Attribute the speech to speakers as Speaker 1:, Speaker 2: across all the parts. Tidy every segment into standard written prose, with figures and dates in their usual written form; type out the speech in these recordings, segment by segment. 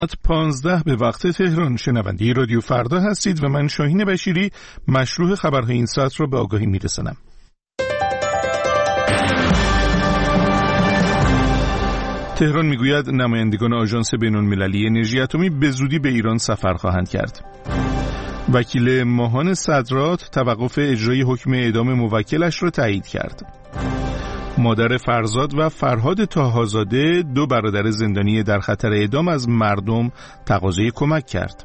Speaker 1: 15 به وقت تهران. شنونده رادیو فردا هستید و من شاهین بشیری مشروع خبرهای این ساعت را به آگاهی میرسانم. تهران میگوید نمایندگان آژانس بین‌المللی انرژی اتمی به زودی به ایران سفر خواهند کرد. وکیل ماهان صدرات توقف اجرای حکم اعدام موکلش را تایید کرد. مادر فرزاد و فرهاد طاهازاده، دو برادر زندانی در خطر اعدام، از مردم تقاضای کمک کرد.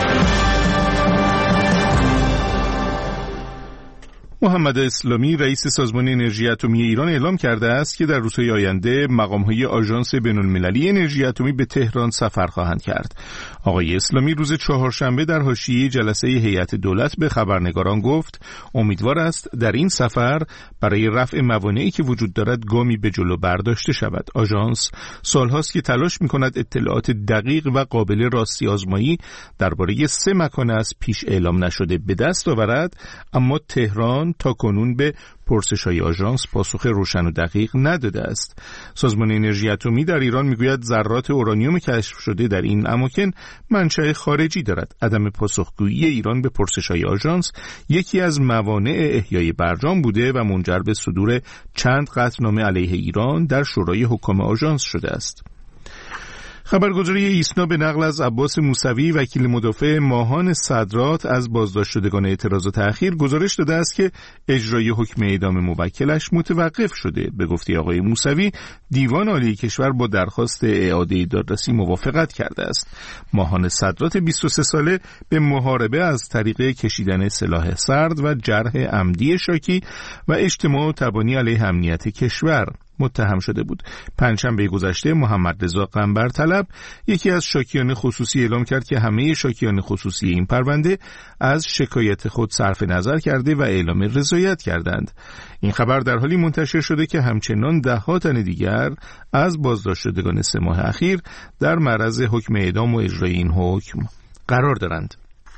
Speaker 1: محمد اسلامی رئیس سازمان انرژی اتمی ایران اعلام کرده است که در روزهای آینده مقام‌های آژانس بین‌المللی انرژی اتمی به تهران سفر خواهند کرد. آقای اسلامی روز چهارشنبه در حاشیه جلسه هیئت دولت به خبرنگاران گفت امیدوار است در این سفر برای رفع موانعی که وجود دارد گامی به جلو برداشته شود. آژانس سالهاست که تلاش می‌کند اطلاعات دقیق و قابل راستی آزمایی درباره 3 مکان از پیش اعلام نشده به دست آورد، اما تهران تا کنون به پرسش‌های آژانس پاسخ روشن و دقیق نداده است. سازمان انرژی اتمی در ایران میگوید ذرات اورانیوم کشف شده در این اماکن منشأ خارجی دارد. عدم پاسخگویی ایران به پرسش‌های آژانس یکی از موانع احیای برجام بوده و منجر به صدور چند قطعنامه علیه ایران در شورای حکام آژانس شده است. خبرگزاری ایسنا به نقل از عباس موسوی وکیل مدافع ماهان صدرات از بازداشت شدگان اعتراضات اخیر گزارش داده است که اجرای حکم اعدام موکلش متوقف شده. به گفته آقای موسوی دیوان عالی کشور با درخواست اعاده دادرسی موافقت کرده است. ماهان صدرات 23 ساله به محاربه از طریق کشیدن سلاح سرد و جرح عمدی شاکی و اجتماع تبانی علیه امنیت کشور متهم شده بود. پنجشنبه گذشته محمد رضا قنبرطلب، یکی از شاکیان خصوصی، اعلام کرد که همه شاکیان خصوصی این پرونده از شکایت خود صرف نظر کرده و اعلام رضایت کردند. این خبر در حالی منتشر شده که همچنان ده‌ها تن دیگر از بازداشت شدگان 3 ماه اخیر در معرض حکم اعدام و اجرای این حکم قرار دارند.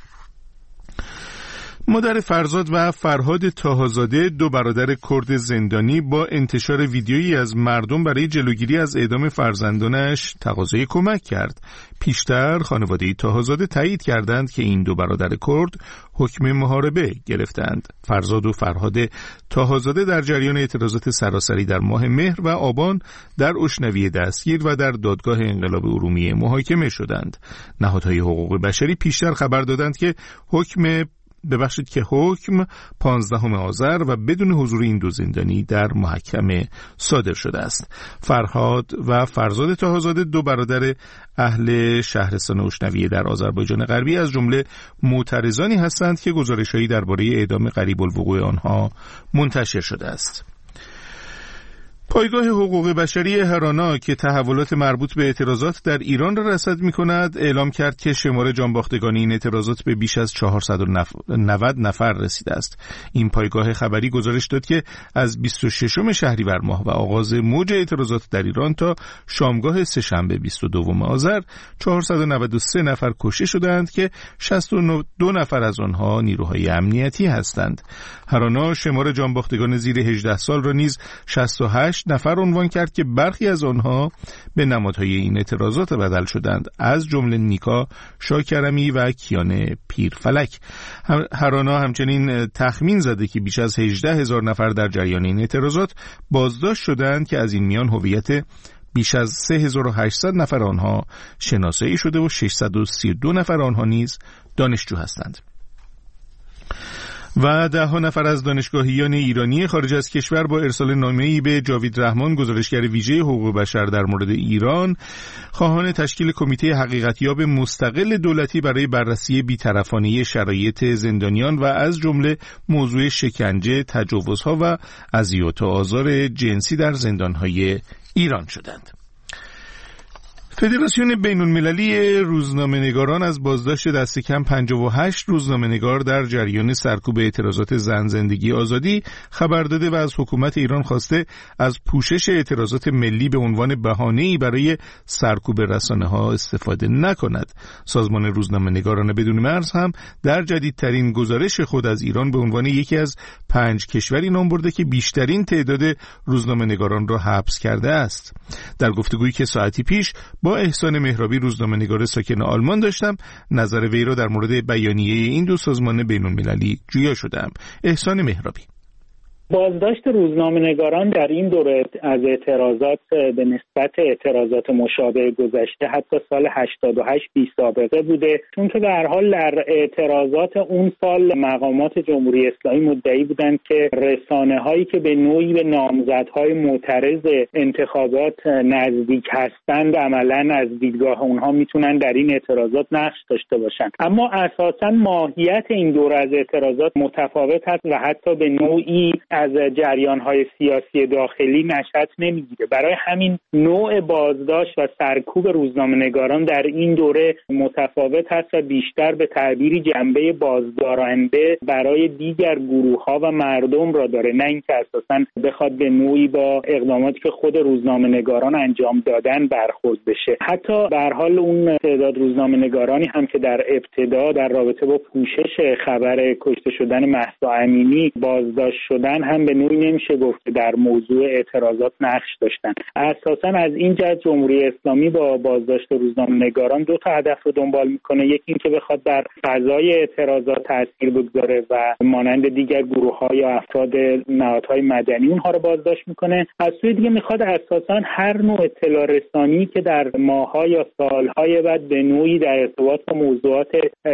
Speaker 1: مادر فرزاد و فرهاد طاهازاده، دو برادر کرد زندانی، با انتشار ویدیویی از مردم برای جلوگیری از اعدام فرزندانش تقاضای کمک کرد. پیشتر خانواده طاهازاده تایید کردند که این دو برادر کرد حکم محاربه گرفتند. فرزاد و فرهاد طاهازاده در جریان اعتراضات سراسری در ماه مهر و آبان در اشنویه دستگیر و در دادگاه انقلاب ارومیه محاکمه شدند. نهادهای حقوق بشری پیشتر خبر دادند که حکم 15 آذر و بدون حضور این دو زندانی در محکمه صادر شده است. فرهاد و فرزاد طاهازاده، دو برادر اهل شهرستان اشنویه در آذربایجان غربی، از جمله معترضانی هستند که گزارش‌هایی درباره اعدام قریب الوقوع آنها منتشر شده است. پایگاه حقوق بشری هرانا که تحولات مربوط به اعتراضات در ایران را رصد می‌کند، اعلام کرد که شمار جانباختگان این اعتراضات به بیش از 490 نفر رسیده است. این پایگاه خبری گزارش داد که از 26 شهریور ماه و آغاز موج اعتراضات در ایران تا شامگاه سه‌شنبه 22 آذر 493 نفر کشته شدند که 62 نفر از آنها نیروهای امنیتی هستند. هرانا شمار جانباختگان زیر 18 سال را نیز 68 نفر عنوان کرد که برخی از آنها به نمادهای این اعتراضات بدل شدند، از جمله نیکا شاکرمی و کیان پیرفلک. هرانا همچنین تخمین زده که بیش از 18,000 نفر در جریان این اعتراضات بازداشت شدند که از این میان هویت بیش از 3800 نفر آنها شناسایی شده و 632 نفر آنها نیز دانشجو هستند. و 10 نفر از دانشگاهیان ایرانی خارج از کشور با ارسال نامه‌ای به جاوید رحمان، گزارشگر ویژه حقوق بشر در مورد ایران، خواهان تشکیل کمیته حقیقتیاب مستقل دولتی برای بررسی بی‌طرفانه شرایط زندانیان و از جمله موضوع شکنجه، تجاوزها و اذیت و آزار جنسی در زندان‌های ایران شدند. فدراسیون بین‌المللی روزنامه‌نگاران از بازداشت دست کم 58 روزنامه‌نگار در جریان سرکوب اعتراضات زن، زندگی، آزادی خبر داده و از حکومت ایران خواسته از پوشش اعتراضات ملی به عنوان بهانه‌ای برای سرکوب رسانه‌ها استفاده نکند. سازمان روزنامه‌نگاران بدون مرز هم در جدیدترین گزارش خود از ایران به عنوان یکی از 5 کشوری نام برده که بیشترین تعداد روزنامه‌نگاران را حبس کرده است. در گفتگویی که ساعتی پیش با با احسان مهرابی روزنامه‌نگار ساکن آلمان داشتم. نظر وی را در مورد بیانیه این دو سازمان بین‌المللی جویا شدم. احسان مهرابی:
Speaker 2: بازداشت روزنامه‌نگاران در این دوره از اعتراضات به نسبت اعتراضات مشابه گذشته حتی سال 88 بی سابقه بوده، چون که به هر حال در اعتراضات اون سال مقامات جمهوری اسلامی مدعی بودند که رسانه‌هایی که به نوعی به نامزدهای معترض انتخابات نزدیک هستند عملاً از دیدگاه اونها میتونن در این اعتراضات نقش داشته باشند. اما اساساً ماهیت این دوره از اعتراضات متفاوت است و حتی به نوعی از جریان‌های سیاسی داخلی نشأت نمی‌گیره. برای همین نوع بازداشت و سرکوب روزنامه‌نگاران در این دوره متفاوت هست و بیشتر به تعبیری جنبه بازدارنده برای دیگر گروه‌ها و مردم را داره، نه اینکه اساساً بخواد به نوعی با اقداماتی که خود روزنامه‌نگاران انجام دادن برخورد بشه. حتی به هر حال اون تعداد روزنامه‌نگارانی هم که در ابتدا در رابطه با پوشش خبر کشته شدن مهسا امینی بازداشت شدن هم به نوعی نمیشه گفت که در موضوع اعتراضات نقش داشتن. اساساً از این جهت جمهوری اسلامی با بازداشت روزنامه‌نگاران دو تا هدف رو دنبال میکنه. یکی این که بخواد بر فضای اعتراضات تاثیر بگذاره و مانند دیگر گروه‌ها یا افراد نهادهای مدنی اونها رو بازداشت میکنه. از سوی دیگه میخواد اساساً هر نوع اطلاع رسانی که در ماه‌ها یا سال‌های بعد به نوعی در ارتباط با موضوعات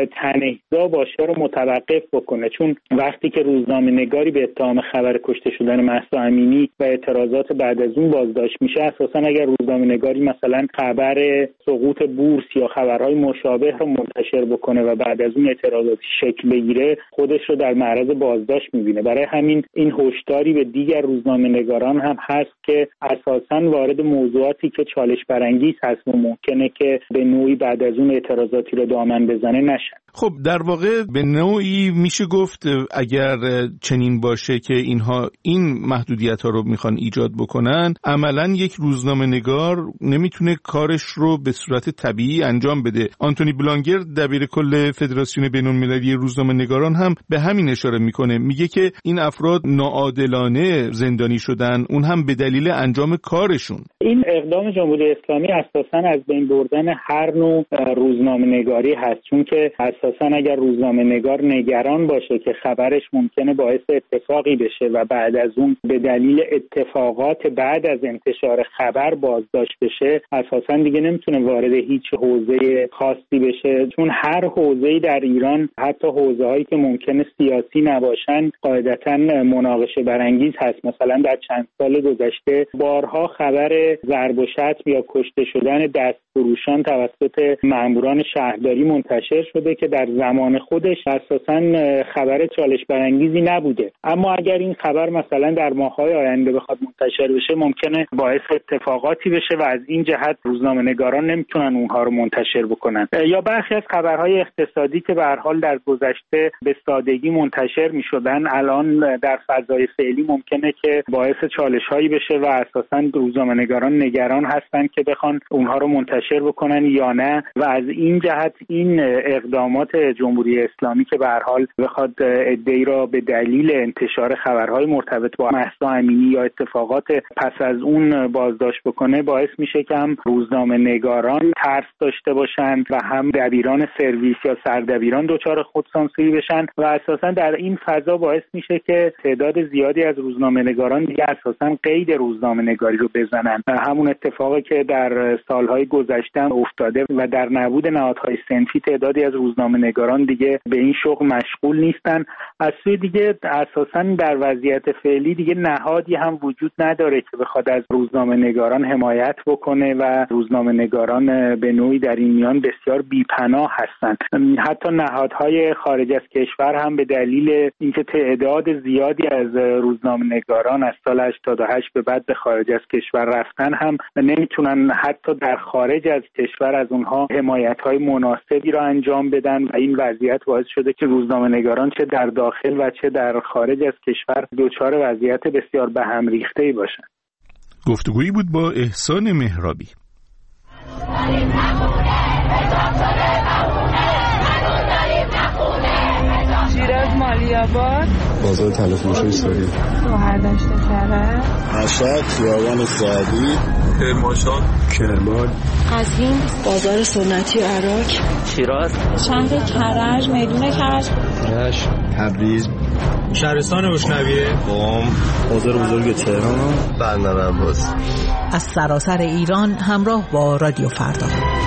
Speaker 2: تنه‌زا باشه رو متوقف بکنه، چون وقتی که روزنامه‌نگاری به اتهام خبر کشته شدن مهسا امینی و اعتراضات بعد از اون بازداشت میشه، اساساً اگر روزنامه‌نگاری مثلا خبر سقوط بورس یا خبرهای مشابه رو منتشر بکنه و بعد از اون اعتراضاتی شکل بگیره، خودش رو در معرض بازداشت میبینه. برای همین این هشداری به دیگر روزنامه‌نگاران هم هست که اساساً وارد موضوعاتی که چالش برانگیز هست و ممکنه که به نوعی بعد از اون اعتراضاتی رو دامن بزنه نشن.
Speaker 1: خب در واقع به نوعی میشه گفت اگر چنین باشه که اینها این محدودیت‌ها رو میخوان ایجاد بکنن، عملاً یک روزنامه‌نگار نمیتونه کارش رو به صورت طبیعی انجام بده. آنتونی بلانگر دبیرکل فدراسیون بین‌المللی روزنامه‌نگاران هم به همین اشاره میکنه، میگه که این افراد ناعادلانه زندانی شدن، اون هم به دلیل انجام کارشون.
Speaker 2: این اقدام جمهوری اسلامی اساساً از بین بردن هر نوع روزنامه‌نگاری هست، چون که اساساً اگر روزنامه‌نگار نگران باشه که خبرش ممکنه باعث اتفاقی بشه و بعد از اون به دلیل اتفاقات بعد از انتشار خبر بازداشت بشه، اساساً دیگه نمیتونه وارد هیچ حوزه خاصی بشه، چون هر حوزه‌ای در ایران، حتی حوزه‌هایی که ممکنه سیاسی نباشن، قاعدتاً مناقشه برانگیز هست. مثلا در چند سال گذشته بارها خبر ضرب و شتم یا کشته شدن دستفروشان توسط ماموران شهرداری منتشر شده که در زمان خودش اساساً خبر چالش برانگیزی نبوده. اما اگر این خبر مثلا در ماه‌های آینده بخواد منتشر بشه، ممکنه باعث اتفاقاتی بشه و از این جهت روزنامه‌نگاران نمیتونن اونها رو منتشر بکنن. یا برخی از خبرهای اقتصادی که به هر حال در گذشته به سادگی منتشر میشدن، الان در فضای فعلی ممکنه که باعث چالش‌هایی بشه و اساساً روزنامه‌نگاران نگران هستن که بخوان اونها رو منتشر بکنن یا نه. و از این جهت این اقدامات جمهوری اسلامی که به هر حال بخواد ادعی را به دلیل انتشار خبرهای مرتبط با مهسا امینی یا اتفاقات پس از اون بازداشت بکنه، باعث میشه که هم روزنامه‌نگاران ترس داشته باشند و هم دبیران سرویس یا سردبیران دچار خودسانسوری بشن و اساسا در این فضا باعث میشه که تعداد زیادی از روزنامه‌نگاران دیگه اساسا قید روزنامه‌نگاری رو بزنن. همون اتفاقی که در سالهای گذشته افتاده و در نبود نهادهای صنفی تعدادی از روزنامه‌نگاران دیگه به این شغل مشغول نیستن. از سوی دیگه اساسا در وضعیت فعلی دیگه نهادی هم وجود نداره که بخواد از روزنامه‌نگاران حمایت بکنه و روزنامه‌نگاران به نوعی در این میان بسیار بی‌پناه هستند. حتی نهادهای خارج از کشور هم به دلیل اینکه تعداد زیادی از روزنامه‌نگاران از سال 88 به بعد به خارج از کشور رفتن هم نمیتونن حتی در خارج از کشور از اونها حمایت‌های مناسبی را انجام بدن و این وضعیت باعث شده که روزنامه‌نگاران چه در داخل و چه در خارج از کشور دچار وضعیت بسیار به هم ریخته‌ای باشند.
Speaker 1: گفتگویی بود با احسان مهرابی.
Speaker 3: شیراز مالی‌آباد بازار تلفروشی ساری،
Speaker 4: برداشت کرده،
Speaker 5: مشهد، خیابان سعدی،
Speaker 3: کرمانشاه،
Speaker 5: کرمان،
Speaker 4: قزوین، بازار سنتی عراق،
Speaker 6: شیراز،
Speaker 4: شهر کرج، میدون کرج،
Speaker 3: رشت،
Speaker 5: تبریز،
Speaker 3: شهرستان اشنویه،
Speaker 5: قم، بازار بزرگ تهران، بندرعباس.
Speaker 7: از سراسر ایران همراه با رادیو فردا.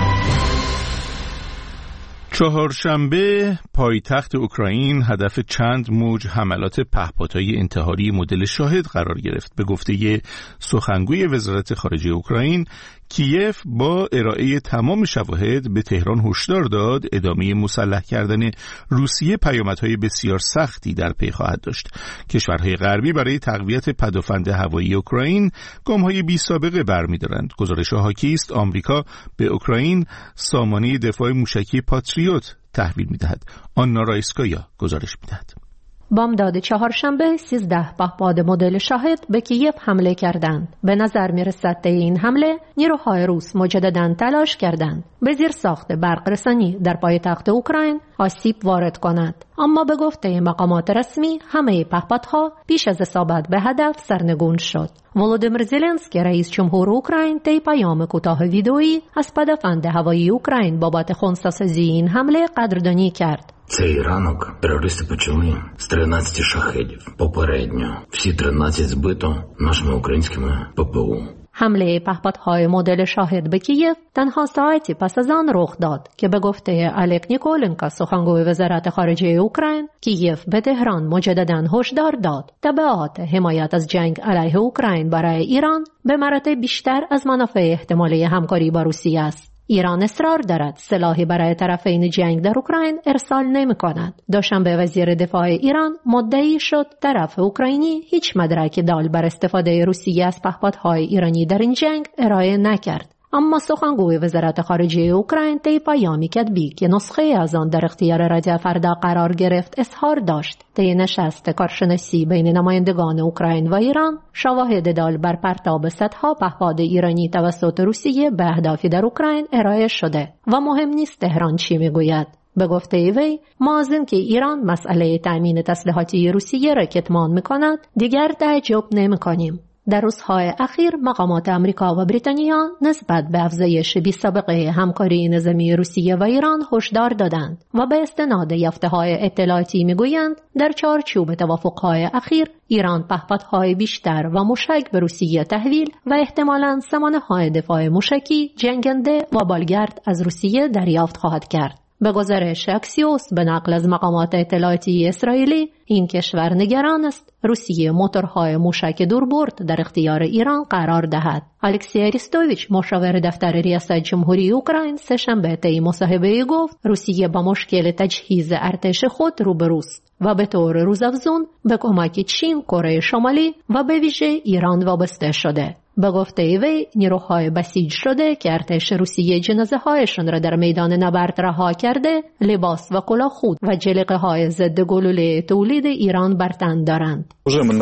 Speaker 1: چهارشنبه پایتخت اوکراین هدف چند موج حملات پهپادهای انتحاری مدل شاهد قرار گرفت. به گفته سخنگوی وزارت خارجه اوکراین، کیف با ارائه تمام شواهد به تهران هشدار داد ادامه مسلح کردن روسیه پیامدهای بسیار سختی در پی خواهد داشت. کشورهای غربی برای تقویت پدافند هوایی اوکراین گام‌های بی‌سابقه برمی‌دارند. گزارش حاکی است آمریکا به اوکراین سامانه دفاع موشکی پاتریوت تحویل می‌دهد. آنا رایسکایا گزارش می‌دهد.
Speaker 8: بامداد چهارشنبه 13 پهپاد مدل شاهد به کیف حمله کردند. به نظر می‌رسد طی این حمله نیروهای روس مجدداً تلاش کردند به زیرساخت برق رسانی در پایتخت اوکراین آسیب وارد کند، اما به گفته مقامات رسمی همه پهپادها پیش از اصابت به هدف سرنگون شد. ولودیمیر زلنسکی رئیس جمهور اوکراین طی پیام کوتاه ویدئویی از پدافند هوایی اوکراین بابت خنثی‌سازی این حمله قدردانی کرد.
Speaker 9: Цей ранок терористи почали з 13 шахедів. Попередньо всі 13 збито нашими українськими ППО.
Speaker 8: حمله پهپادهای مدل شاهد به کیف تنها ساعتی پس از آن رخ داد که به گفته الک نیکولنکا سخنگوی وزارت خارجه اوکراین، کیف به تهران مجدداً هشدار داد تبعات حمایت از جنگ علیه اوکراین برای ایران به مراتب بیشتر از منافع احتمالی همکاری با روسیه است. ایران اصرار دارد سلاحی برای طرفین جنگ در اوکراین ارسال نمی کند. دوشنبه وزیر دفاع ایران مدعی شد طرف اوکراینی هیچ مدرکی دال بر استفاده روسیه از پهپادهای ایرانی در این جنگ ارائه نکرد. اما سخنگوی وزارت خارجه اوکراین طی پیامی کتبی که نسخه از آن در اختیار رادیو فردا قرار گرفت اظهار داشت طی نشست کارشناسی بین نمایندگان اوکراین و ایران شواهد دال بر پرتاب صدها پهپاد ایرانی توسط روسیه به اهدافی در اوکراین ارائه شده و مهم نیست تهران چی میگوید. به گفته وی، ما از این که ایران مسئله تأمین تسلیحاتی روسیه را کتمان میکند دیگر تعجب نمیکنیم. در روزهای اخیر مقامات آمریکا و بریتانیا نسبت به افزایش بی‌سابقه همکاری نظامی روسیه و ایران هشدار دادند و به استناد یافته‌های اطلاعاتی میگویند در چارچوب توافق‌های اخیر ایران پهپادهای بیشتر و موشک به روسیه تحویل و احتمالاً سامانه‌های دفاع موشکی جنگنده و بالگرد از روسیه دریافت خواهد کرد. به گزارش اکسیوس به نقل از مقامات اطلاعاتی اسرائیلی، این کشور نگران است روسیه موتورهای موشک دوربرد در اختیار ایران قرار دهد. الکسی اریستوویچ مشاور دفتر ریاست جمهوری اوکراین سه‌شنبه طی مصاحبه‌ای گفت روسیه با مشکل تجهیز ارتش خود روبروست و به طور روزافزون به کمک چین، کره شمالی و به ویژه ایران وابسته شده. به گفته وی نیروهای بسیج شده که ارتش روسیه جنازه هایشان را در میدان نبرد رها کرده لباس و کلاهخود و جلیقه های ضد گلوله تولید ایران بر تن دارند.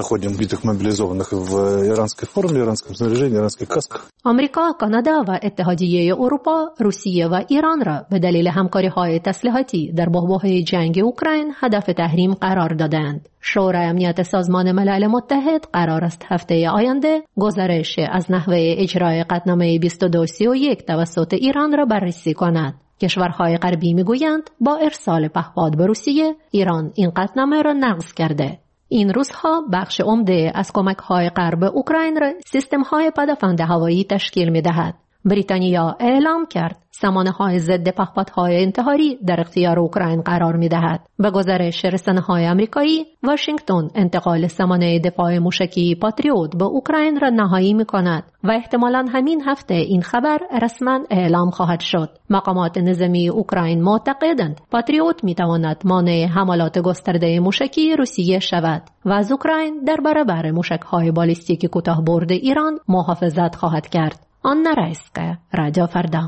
Speaker 8: آمریکا، کانادا و اتحادیه اروپا روسیه و ایران را به دلیل همکاری های تسلیحاتی در بحبوحه جنگ اوکراین هدف تحریم قرار دادند. شورای امنیت سازمان ملل متحد قرار است هفته آینده گزارش از نحوه اجرای قطعنامه 2231 توسط ایران را بررسی کند. کشورهای غربی میگویند با ارسال پهپاد به روسیه ایران این قطعنامه را نقض کرده. این روزها بخش عمده از کمک‌های غرب اوکراین را سیستم‌های پدافند هوایی تشکیل می‌دهد. بریتانیا اعلام کرد سامانه‌های ضد پهپادهای انتحاری در اختیار اوکراین قرار می‌دهد. به گزارش رسانه‌های آمریکایی، واشنگتن انتقال سامانه دفاع موشکی پاتریوت به اوکراین را نهایی می‌کند و احتمالاً همین هفته این خبر رسما اعلام خواهد شد. مقامات نظامی اوکراین معتقدند پاتریوت می‌تواند مانع حملات گسترده موشکی روسیه شود و از اوکراین در برابر موشک‌های بالیستیک کوتاه‌برد ایران محافظت خواهد کرد. آنا رایسکایا، رادیو فردا.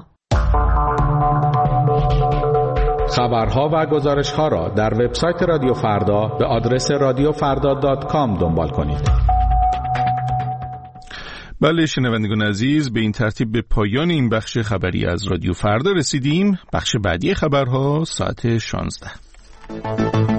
Speaker 10: خبرها و گزارش‌ها را در وبسایت رادیو فردا به آدرس radiofarda.com دنبال کنید.
Speaker 1: بله شنوندگان عزیز، به این ترتیب به پایان این بخش خبری از رادیو فردا رسیدیم. بخش بعدی خبرها ساعت 16.